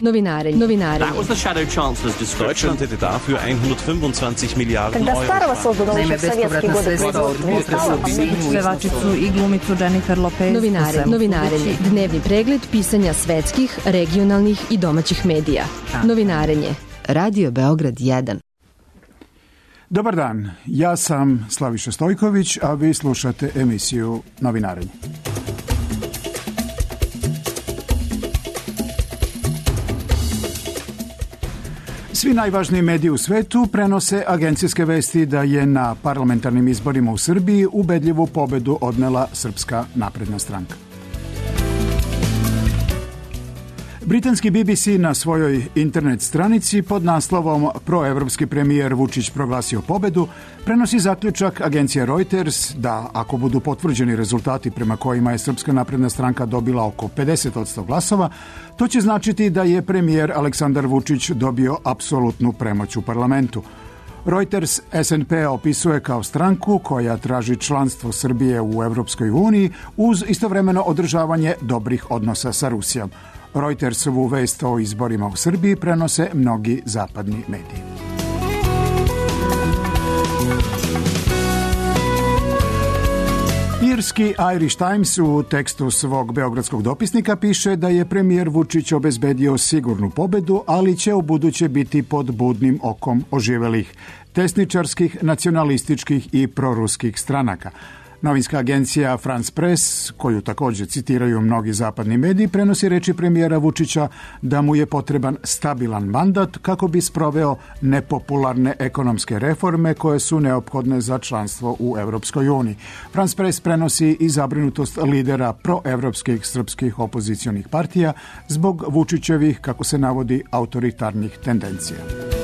Novinarenje. That was the Shadow Chancellor's description. Deutschland hätte dafür 125 Miliarden Когда Euro. старого создано еще в советские годы производства. Pevačicu i glumicu Jennifer Lopez. Novinarenje. Dnevni pregled pisanja svetskih, regionalnih i domaćih medija. Novinarenje. Radio Beograd 1. Dobar dan, ja sam Slaviša Stojković, a vi slušate emisiju Novinarenje. Svi najvažniji mediji u svetu prenose agencijske vesti da je na parlamentarnim izborima u Srbiji ubedljivu pobedu odnela Srpska napredna stranka. Britanski BBC na svojoj internet stranici pod naslovom Proevropski premijer Vučić proglasio pobedu prenosi zaključak agencije Reuters da ako budu potvrđeni rezultati prema kojima je Srpska napredna stranka dobila oko 50% glasova, to će značiti da je premijer Aleksandar Vučić dobio apsolutnu premoć u parlamentu. Reuters SNP opisuje kao stranku koja traži članstvo Srbije u Evropskoj uniji uz istovremeno održavanje dobrih odnosa sa Rusijom. Reutersovu vest o izborima u Srbiji prenose mnogi zapadni mediji. Irski Irish Times u tekstu svog beogradskog dopisnika piše da je premijer Vučić obezbedio sigurnu pobedu, ali će ubuduće biti pod budnim okom oživelih desničarskih, nacionalističkih i proruskih stranaka. Novinska agencija France Press, koju također citiraju mnogi zapadni mediji, prenosi reči premijera Vučića da mu je potreban stabilan mandat kako bi sproveo nepopularne ekonomske reforme koje su neophodne za članstvo u Evropskoj uniji. France Press prenosi i zabrinutost lidera proevropskih srpskih opozicionih partija zbog Vučićevih, kako se navodi, autoritarnih tendencija.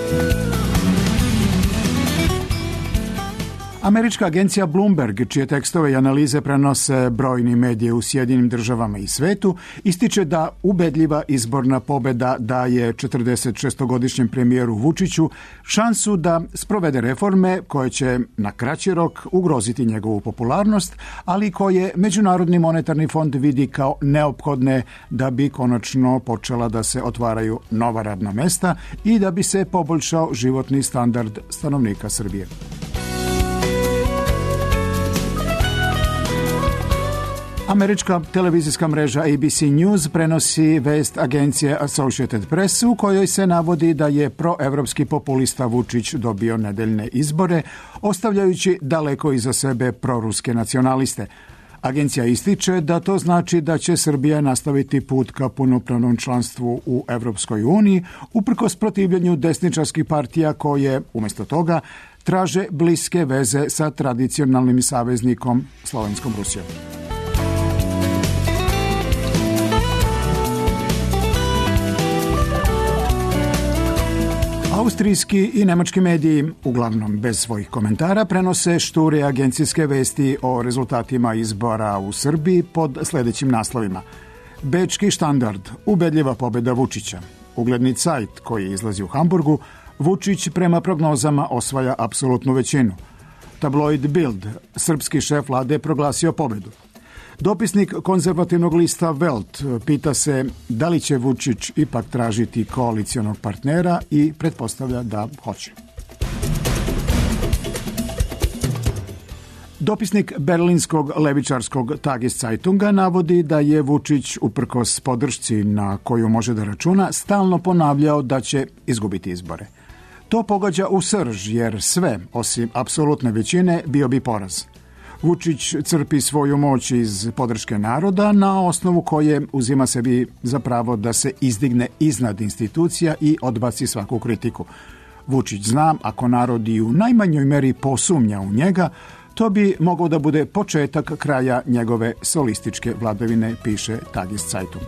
Američka agencija Bloomberg, čije tekstove i analize prenose brojni mediji u Sjedinim državama i svetu, ističe da ubedljiva izborna pobeda daje 46-godišnjem premijeru Vučiću šansu da sprovede reforme koje će na kraći rok ugroziti njegovu popularnost, ali koje Međunarodni monetarni fond vidi kao neophodne da bi konačno počela da se otvaraju nova radna mesta i da bi se poboljšao životni standard stanovnika Srbije. Američka televizijska mreža ABC News prenosi vest agencije Associated Press u kojoj se navodi da je proevropski populista Vučić dobio nedeljne izbore, ostavljajući daleko iza sebe proruske nacionaliste. Agencija ističe da to znači da će Srbija nastaviti put ka punopravnom članstvu u Evropskoj uniji, uprkos protivljenju desničarskih partija koje, umjesto toga, traže bliske veze sa tradicionalnim saveznikom Slovenskom Rusijom. Austrijski i nemački mediji, uglavnom bez svojih komentara, prenose šture agencijske vesti o rezultatima izbora u Srbiji pod sljedećim naslovima. Bečki Štandard, ubedljiva pobjeda Vučića. Ugledni Zeit, koji izlazi u Hamburgu, Vučić prema prognozama osvaja apsolutnu većinu. Tabloid Bild, srpski šef vlade proglasio pobjedu. Dopisnik konzervativnog lista Welt pita se da li će Vučić ipak tražiti koalicionog partnera i pretpostavlja da hoće. Dopisnik berlinskog levičarskog Tageszeitunga navodi da je Vučić, uprkos podršci na koju može da računa, stalno ponavljao da će izgubiti izbore. To pogađa u srž, jer sve, osim apsolutne većine, bio bi poraz. Vučić crpi svoju moć iz podrške naroda, na osnovu koje uzima sebi za pravo da se izdigne iznad institucija i odbaci svaku kritiku. Vučić zna, ako narod i u najmanjoj meri posumnja u njega, to bi mogao da bude početak kraja njegove solističke vladavine, piše Tageszeitung.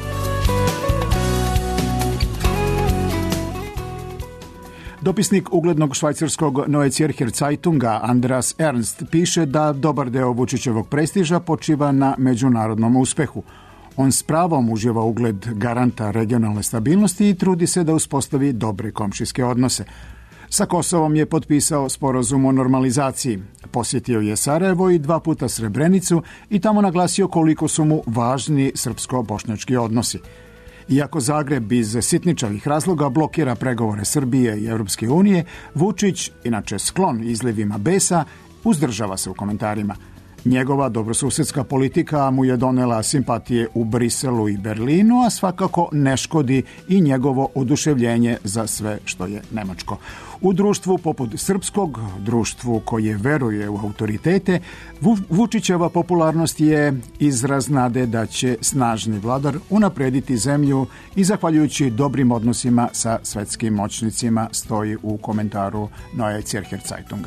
Dopisnik uglednog švajcarskog Neue Zürcher Zeitunga Andreas Ernst piše da dobar deo Vučićevog prestiža počiva na međunarodnom uspehu. On s pravom uživa ugled garanta regionalne stabilnosti i trudi se da uspostavi dobre komšijske odnose. Sa Kosovom je potpisao sporazum o normalizaciji. Posjetio je Sarajevo i 2 puta Srebrenicu i tamo naglasio koliko su mu važni srpsko-bošnjački odnosi. Iako Zagreb iz sitničavih razloga blokira pregovore Srbije i Europske unije, Vučić, inače sklon izlivima besa, uzdržava se u komentarima. Njegova dobrosusedska politika mu je donela simpatije u Briselu i Berlinu, a svakako ne škodi i njegovo oduševljenje za sve što je nemačko. U društvu poput srpskog, društvu koje veruje u autoritete, Vučićeva popularnost je izraz nade da će snažni vladar unaprediti zemlju i zahvaljujući dobrim odnosima sa svetskim moćnicima, stoji u komentaru Neue Zürcher Zeitunga.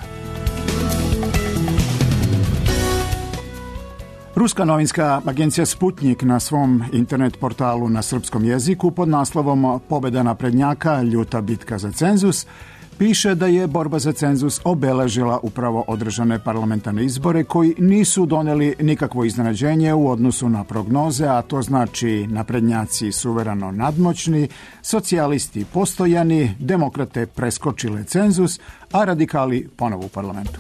Ruska novinska agencija Sputnik na svom internet portalu na srpskom jeziku pod naslovom Pobeda naprednjaka, ljuta bitka za cenzus piše da je borba za cenzus obeležila upravo održane parlamentarne izbore koji nisu doneli nikakvo iznenađenje u odnosu na prognoze, a to znači naprednjaci suvereno nadmoćni, socijalisti postojani, demokrate preskočile cenzus, a radikali ponovo u parlamentu.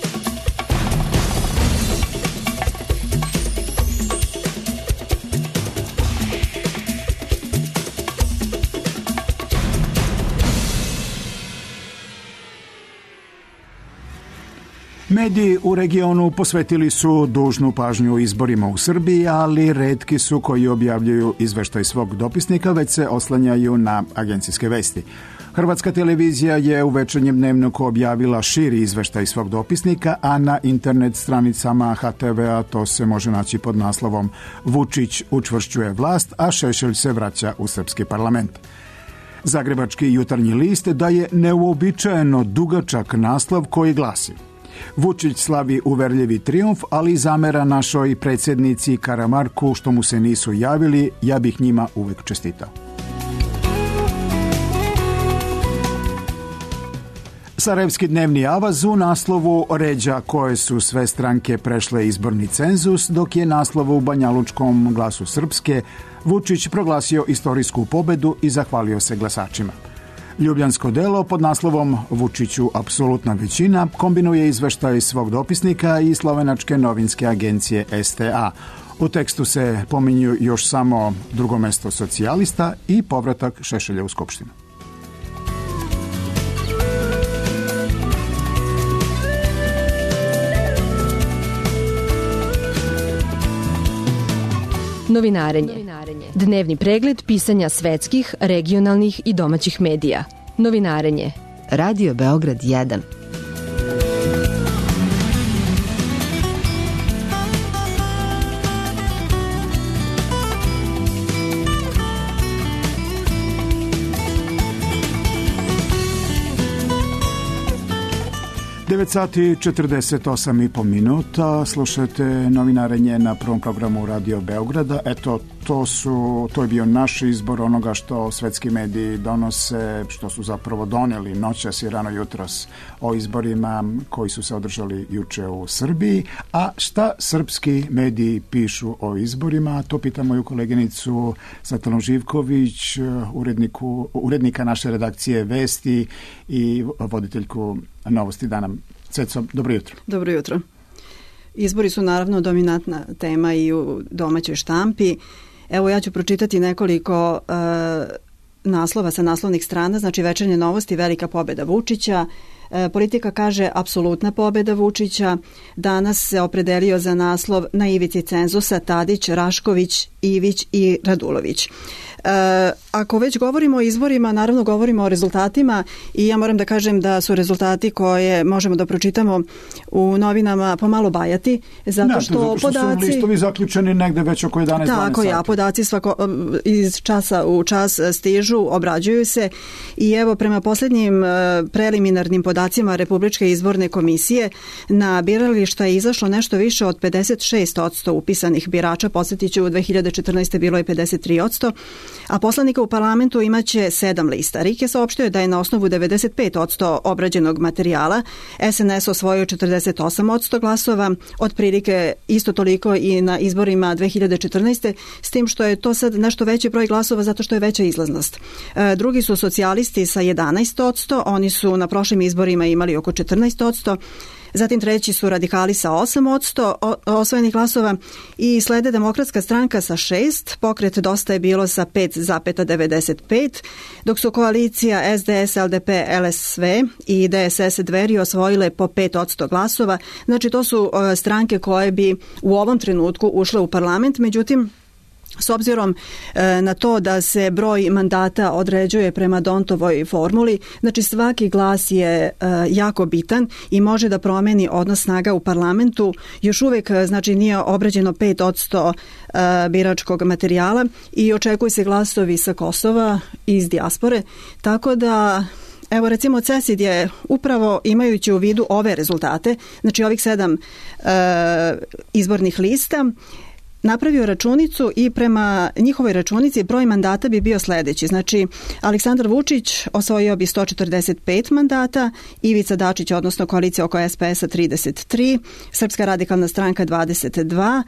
Mediji u regionu posvetili su dužnu pažnju izborima u Srbiji, ali retki su koji objavljuju izveštaj svog dopisnika, već se oslanjaju na agencijske vesti. Hrvatska televizija je u večernjem dnevniku objavila širi izveštaj svog dopisnika, a na internet stranicama HTV-a to se može naći pod naslovom Vučić učvršćuje vlast, a Šešelj se vraća u srpski parlament. Zagrebački jutarnji list daje neuobičajeno dugačak naslov koji glasi: Vučić slavi uverljivi trijumf, ali zamera našoj predsjednici Karamarku što mu se nisu javili, ja bih njima uvek čestitao. Sarajevski dnevni avaz u naslovu ređa koje su sve stranke prešle izborni cenzus, dok je naslov u banjalučkom Glasu Srpske Vučić proglasio istorijsku pobedu i zahvalio se glasačima. Ljubljansko delo pod naslovom Vučiću apsolutna većina kombinuje izveštaj svog dopisnika i slovenačke novinske agencije STA. U tekstu se pominju još samo drugo mesto socijalista i povratak Šešelja u Skupštinu. Novinarenje. Dnevni pregled pisanja svetskih, regionalnih i domaćih medija. Novinarenje. Radio Beograd 1. Sati 48,5 minuta, slušajte novinarenje na prvom programu Radio Beograda. Eto, to je bio naš izbor onoga što svetski mediji donose, što su zapravo doneli noćas i rano jutros o izborima koji su se održali juče u Srbiji. A šta srpski mediji pišu o izborima? To pita moju koleginicu Svetlanu Živković, urednika naše redakcije Vesti i voditeljku Novosti dana. Ceco, dobro jutro. Dobro jutro. Izbori su naravno dominantna tema i u domaćoj štampi. Evo ja ću pročitati nekoliko naslova sa naslovnih strana, znači Večernje novosti, velika pobeda Vučića. Politika kaže apsolutna pobeda Vučića. Danas se opredelio za naslov na ivici cenzusa Tadić, Rašković, Ivić i Radulović. Ako već govorimo o izborima, naravno govorimo o rezultatima i ja moram da kažem da su rezultati koje možemo da pročitamo u novinama pomalo bajati, zato što podaci... su listovi zaključeni negde već oko 11-12 sati. Tako je, podaci iz časa u čas stižu, obrađuju se i evo prema posljednjim preliminarnim podacima Republičke izborne komisije na birališta je izašlo nešto više od 56% upisanih birača, podsjetiću u 2014. bilo je 53%, a poslanika u parlamentu imaće 7 lista. RIK je saopštio da je na osnovu 95% obrađenog materijala SNS osvojio 48% glasova, otprilike isto toliko i na izborima 2014. s tim što je to sad nešto veći broj glasova zato što je veća izlaznost. Drugi su socijalisti sa 11%, oni su na prošlim izborima izborima imali oko 14%, zatim treći su radikali sa 8% osvojenih glasova i slede Demokratska stranka sa 6%, pokret Dosta je bilo sa 5,95%, dok su koalicija SDS, LDP, LSV i DSS Dveri osvojile po 5% glasova. Znači to su stranke koje bi u ovom trenutku ušle u parlament, međutim s obzirom na to da se broj mandata određuje prema D'Hondtovoj formuli, znači svaki glas je jako bitan i može da promeni odnos snaga u parlamentu. Još uvek znači nije obrađeno 5% biračkog materijala i očekuju se glasovi sa Kosova i iz dijaspore, tako da evo recimo CESID je upravo imajući u vidu ove rezultate, znači ovih 7 izbornih lista, napravio računicu i prema njihovoj računici broj mandata bi bio sledeći. Znači, Aleksandar Vučić osvojio bi 145 mandata, Ivica Dačić, odnosno koalicija oko SPS-a 33, Srpska radikalna stranka 22,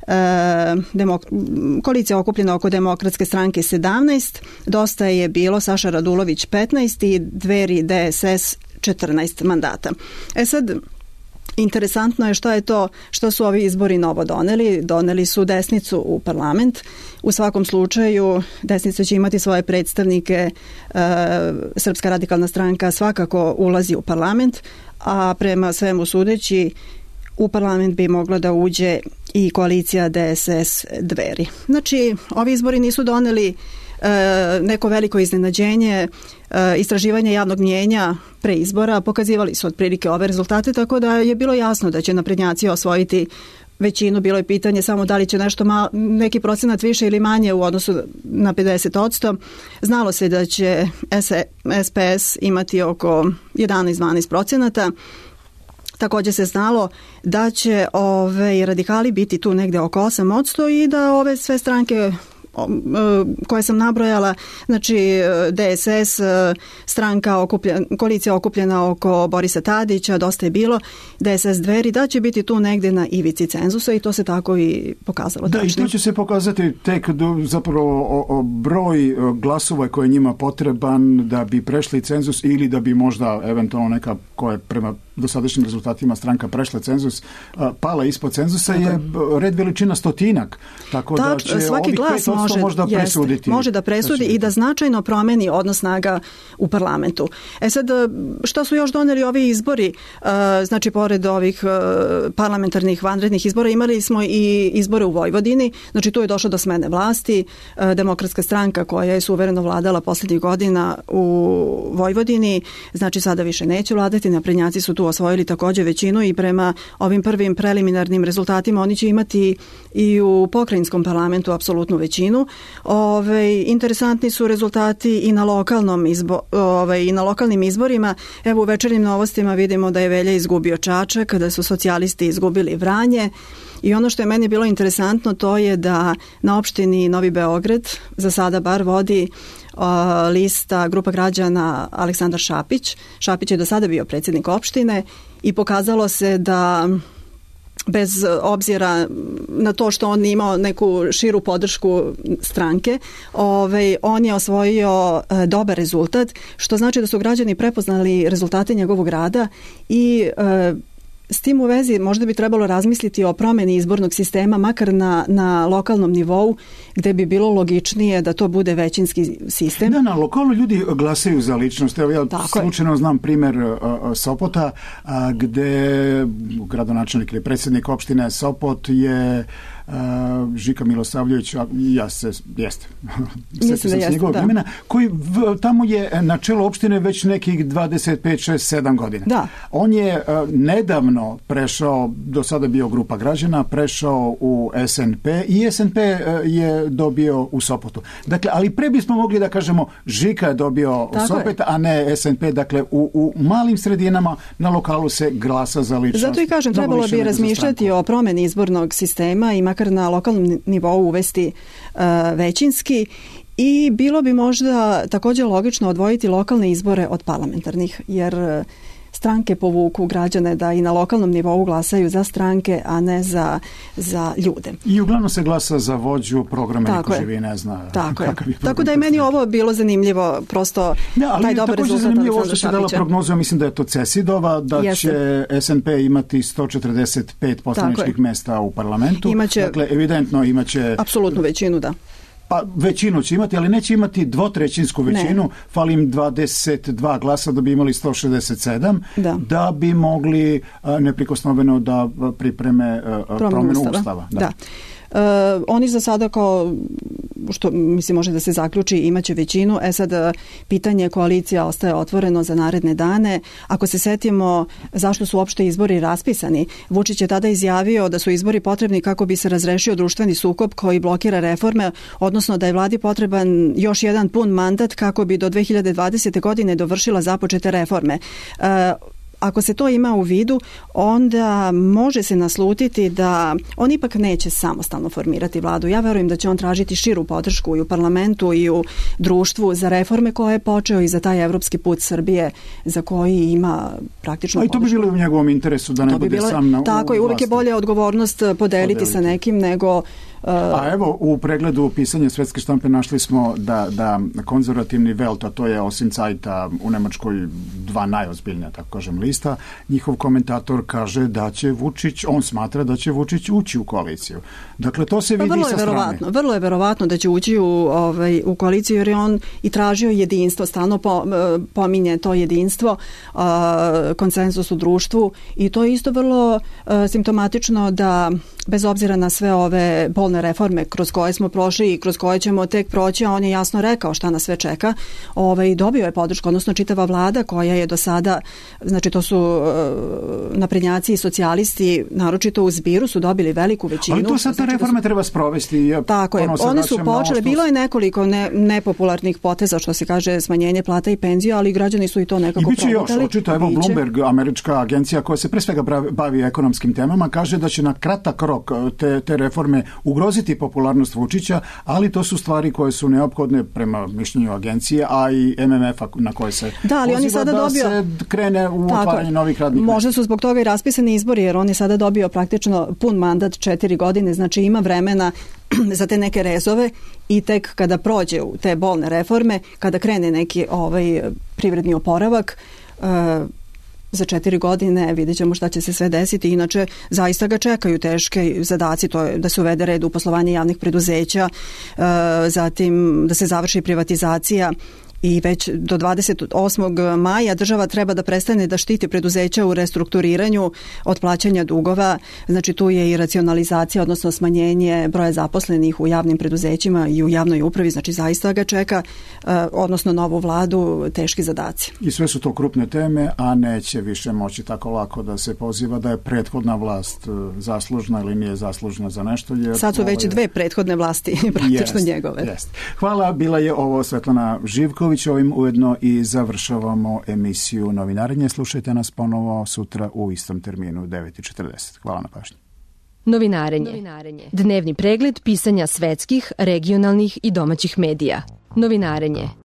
koalicija okupljena oko Demokratske stranke 17, Dosta je bilo Saša Radulović 15 i Dveri DSS 14 mandata. Sad, interesantno je što su ovi izbori novo doneli. Doneli su desnicu u parlament. U svakom slučaju desnica će imati svoje predstavnike. Srpska radikalna stranka svakako ulazi u parlament, a prema svemu sudeći u parlament bi mogla da uđe i koalicija DSS Dveri. Znači, ovi izbori nisu doneli neko veliko iznenađenje. Istraživanje javnog mnjenja pre izbora pokazivali su otprilike ove rezultate, tako da je bilo jasno da će naprednjaci osvojiti većinu. Bilo je pitanje samo da li će neki procenat više ili manje u odnosu na 50%. Znalo se da će SPS imati oko 11-12%. Također se znalo da će radikali biti tu negde oko 8% i da ove sve stranke koje sam nabrojala, znači DSS, koalicija okupljena oko Borisa Tadića, Dosta je bilo, DSS Dveri, da će biti tu negde na ivici cenzusa i to se tako i pokazalo. Da, i što će se pokazati tek zapravo broj glasova koji je njima potreban da bi prešli cenzus ili da bi možda eventualno neka koja je prema dosadašnjim rezultatima stranka prešla cenzus, pala ispod cenzusa je red veličina 100-tinak. Tako da će svaki ovih glas 5% možda presuditi. Može da presudi i da značajno promeni odnos snaga u parlamentu. Sad, što su još doneli ovi izbori? Znači, pored ovih parlamentarnih vanrednih izbora, imali smo i izbore u Vojvodini. Znači, tu je došlo do smene vlasti. Demokratska stranka koja je suvereno vladala poslednjih godina u Vojvodini, znači sada više neće vladati. Naprednjaci su tu osvojili također većinu i prema ovim prvim preliminarnim rezultatima oni će imati i u pokrajinskom parlamentu apsolutnu većinu. Interesantni su rezultati i na lokalnim izborima. Evo u večernjim novostima vidimo da je Velja izgubio Čačak, da su socijalisti izgubili Vranje. I ono što je meni bilo interesantno to je da na opštini Novi Beograd za sada bar vodi lista grupa građana Aleksandar Šapić. Šapić je do sada bio predsjednik opštine i pokazalo se da bez obzira na to što on imao neku širu podršku stranke, on je osvojio dobar rezultat, što znači da su građani prepoznali rezultate njegovog rada i s tim u vezi možda bi trebalo razmisliti o promjeni izbornog sistema, makar na lokalnom nivou, gde bi bilo logičnije da to bude većinski sistem. Da, na lokalno ljudi glasaju za ličnost. Evo ja slučajno znam primjer Sopota, gde gradonačelnik ili predsjednik opštine Sopot je Žika Milosavljević, jeste sjećam se s njegovog imena, koji tamo je na čelu opštine već nekih 25, 6, 7 godina. Da. On je nedavno prešao, do sada bio grupa građana, prešao u SNP i SNP je dobio u Sopotu. Dakle, ali pre bismo mogli da kažemo Žika je dobio Sopet, a ne SNP. Dakle, u malim sredinama na lokalu se glasa za ličnost. Zato i kažem, trebalo bi razmišljati o promjeni izbornog sistema i makar na lokalnom nivou uvesti većinski i bilo bi možda također logično odvojiti lokalne izbore od parlamentarnih, jer stranke povuku građane da i na lokalnom nivou glasaju za stranke, a ne za ljude. I uglavnom se glasa za vođu programa, niko živi ne zna kakav je program. Tako da je meni ovo bilo zanimljivo, prosto taj dobar rezultat. Zanimljivo što se dala prognoza, mislim da je to Cesidova, da će SNP imati 145 poslaničkih mesta u parlamentu. Dakle, evidentno imaće... Apsolutnu većinu, da. Pa većinu će imati, ali neće imati dvotrećinsku većinu. Ne. Fali im 22 glasa da bi imali 167, da bi mogli neprikosnoveno da pripreme promjenu Ustava. Da. Oni za sada, kao što mislim može da se zaključi, imaće većinu. Sad pitanje koalicija ostaje otvoreno za naredne dane. Ako se setimo zašto su uopšte izbori raspisani, Vučić je tada izjavio da su izbori potrebni kako bi se razrešio društveni sukob koji blokira reforme, odnosno da je vladi potreban još jedan pun mandat kako bi do 2020. godine dovršila započete reforme. Ako se to ima u vidu, onda može se naslutiti da on ipak neće samostalno formirati vladu. Ja verujem da će on tražiti širu podršku i u parlamentu i u društvu za reforme koje je počeo i za taj evropski put Srbije za koji ima praktično podršku. A i to bi bilo u njegovom interesu da ne bude sam na tako i uvek je bolje odgovornost podeliti sa nekim nego... A evo, u pregledu pisanja svetske štampe našli smo da konzervativni Welt, a to je osim Cajta u Nemačkoj dva najozbiljnija, tako kažem, lista, njihov komentator kaže da će Vučić, on smatra da će Vučić ući u koaliciju. Dakle, to se vidi sa strane. Vrlo je verovatno da će ući u koaliciju, jer je on i tražio jedinstvo, stalno pominje to jedinstvo, konsenzus u društvu, i to je isto vrlo simptomatično da bez obzira na sve ove bolne reforme kroz koje smo prošli i kroz koje ćemo tek proći, a on je jasno rekao šta nas sve čeka, dobio je podršku, odnosno čitava vlada koja je do sada, znači to su naprednjaci i socijalisti, naročito u Zbiru, su dobili veliku većinu. Ali to sad te reforme treba sprovesti. Tako je, one su počele, bilo je nekoliko nepopularnih poteza, što se kaže smanjenje plata i penzija, ali građani su i to nekako provotali. I biće još, očito, evo Bloomberg, američka agencija koja se pre svega bavi ekonomskim temama, kaže da će na kratak rok te reforme ugroziti popularnost Vučića, ali to su stvari koje su neophodne prema mišljenju agencije, a i MMF-a na koje se poziva da se krene u otvaranje novih radnih mesta. Možda su zbog toga i raspisani izbori, jer on je sada dobio praktično pun mandat 4 godine, znači ima vremena za te neke rezove i tek kada prođe u te bolne reforme, kada krene neki privredni oporavak, za 4 godine vidjet ćemo šta će se sve desiti. Inače, zaista ga čekaju teške zadaci, to je da se uvede red u poslovanje javnih preduzeća, zatim da se završi privatizacija, i već do 28. maja država treba da prestane da štiti preduzeća u restrukturiranju od plaćanja dugova. Znači tu je i racionalizacija, odnosno smanjenje broja zaposlenih u javnim preduzećima i u javnoj upravi. Znači zaista ga čeka, odnosno novu vladu, teški zadaci. I sve su to krupne teme, a neće više moći tako lako da se poziva da je prethodna vlast zaslužna ili nije zaslužna za nešto. Jer sad su već dve prethodne vlasti praktično njegove. Jest. Hvala, bila je ovo Svetlana Živković. Ovim ujedno i završavamo emisiju Novinarenje. Slušajte nas ponovo sutra u istom terminu 9:40. Hvala na pažnji. Novinarenje. Dnevni pregled pisanja svetskih, regionalnih i domaćih medija. Novinarenje.